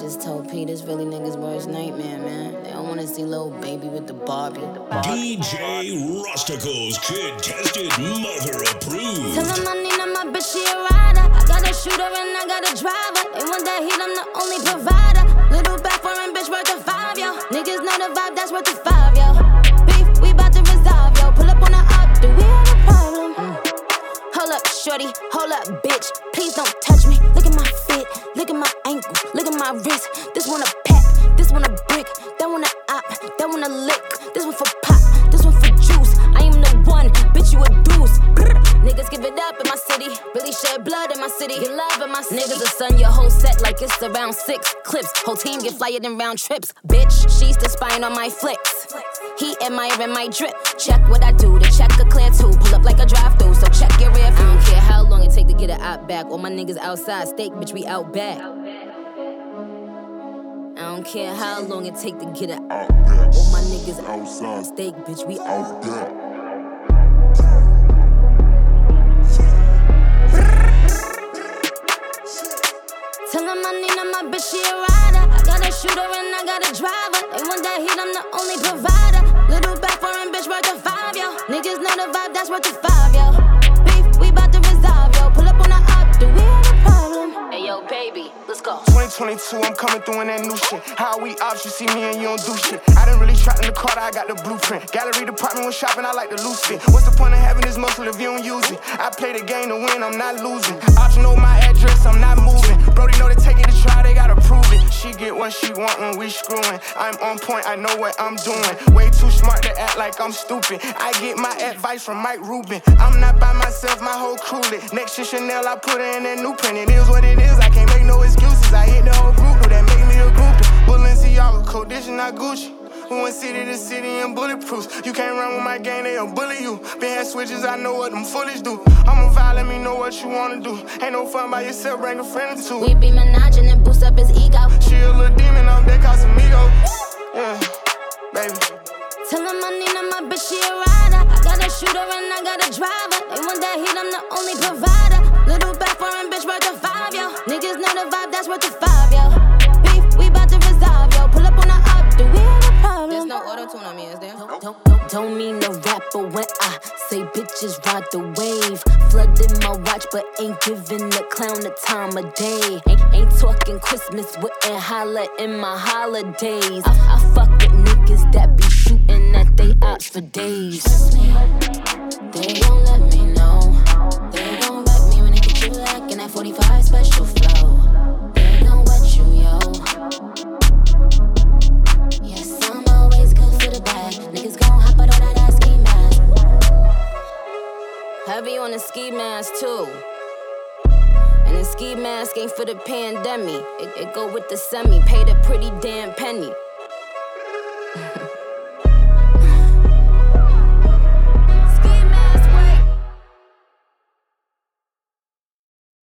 just told P this really niggas' worst nightmare, man. They don't wanna see Lil Baby with the Barbie. DJ Rusticles, kid tested, mother approved. Tell them I need my bitch, she a rider. I got a shooter and I got a driver. They want that heat, I'm the only provider. Little back foreign bitch worth of 5, yo. Niggas know the vibe, that's worth of 5, yo. Beef, we bout to resolve, yo. Pull up on the op, do we have a problem? Hold up, shorty, hold up, bitch. Please don't touch me. Look at my fit, look at my ankle, look at my wrist. This one a pack, this one a brick, that one a op, that one a lick. This one for pop, this one for juice. I am the one, bitch, you a deuce. Niggas give it up in my city, really shed blood in my city. Get love in my city. Niggas will stun your whole set like it's around 6 clips. Whole team get flyer than round trips. Bitch, she's the spying on my flicks. He admiring my drip. Check what I do, the check a clear too. Pull up like a drive-thru, so check your rear view. I don't care how long it take to get it out back. All my niggas outside, steak, bitch, we out back. I don't care how long it take to get it out back. All my niggas outside, steak, bitch, we out back. Tell them I need my bitch, she a rider. I got a shooter and I got a driver. They want that heat, I'm the only provider. Little back foreign bitch worth of 5, yo. Niggas know the vibe, that's worth of 5, yo. Beef, we bout to resolve, yo. Pull up on the op, do we have a problem? Hey, yo, baby, let's go. 2022, I'm coming through in that new shit. How we ops, you see me and you don't do shit. I done really trap in the car, I got the blueprint. Gallery department when shopping, I like to lose it. What's the point of having this muscle if you don't use it? I play the game to win, I'm not losing. Ops know my address, I'm not moving. Brody know they take it to try, they gotta prove it. She get what she want when we screwing. I'm on point, I know what I'm doing. Way too smart to act like I'm stupid. I get my advice from Mike Rubin. I'm not by myself, my whole crew lit. Next to Chanel, I put her in that new print. It is what it is, I can't make no excuses. I hit the whole group, that make me a groupie. Balenciaga, coat, this is not Gucci. We went city to city in bulletproofs. You can't run with my gang, they'll bully you. Been had switches, I know what them foolish do. I'm a vibe, let me know what you wanna do. Ain't no fun by yourself, bring a friend or two. We be menaging and boost up his ego. She a little demon, I'm that Casamigo. Yeah, baby. Tell them I need my bitch, she a rider. I got a shooter and I got a driver. They want that heat, I'm the only provider. Little back foreign bitch worth of 5, yo. Niggas know the vibe, that's worth of 5, yo. Beef, we bout to resolve, yo. Pull up on the op, do we have a problem? There's no auto-tune on me, is there? Don't mean no rapper when I say bitches ride the wave. Flooded my watch, but ain't giving the clown the time of day. Ain't talking Christmas, wouldn't holla in my holidays. I fuck with niggas that be shooting at they ops for days. They gon' let me know. They gon' wreck me when they get you lacking that 45 special flow. They gon' wet you, yo. Yes, I'm always good for the bag. Niggas gon' hop out on that ski mask. Heavy on the ski mask too. And the ski mask ain't for the pandemic. It go with the semi. Paid a pretty damn penny.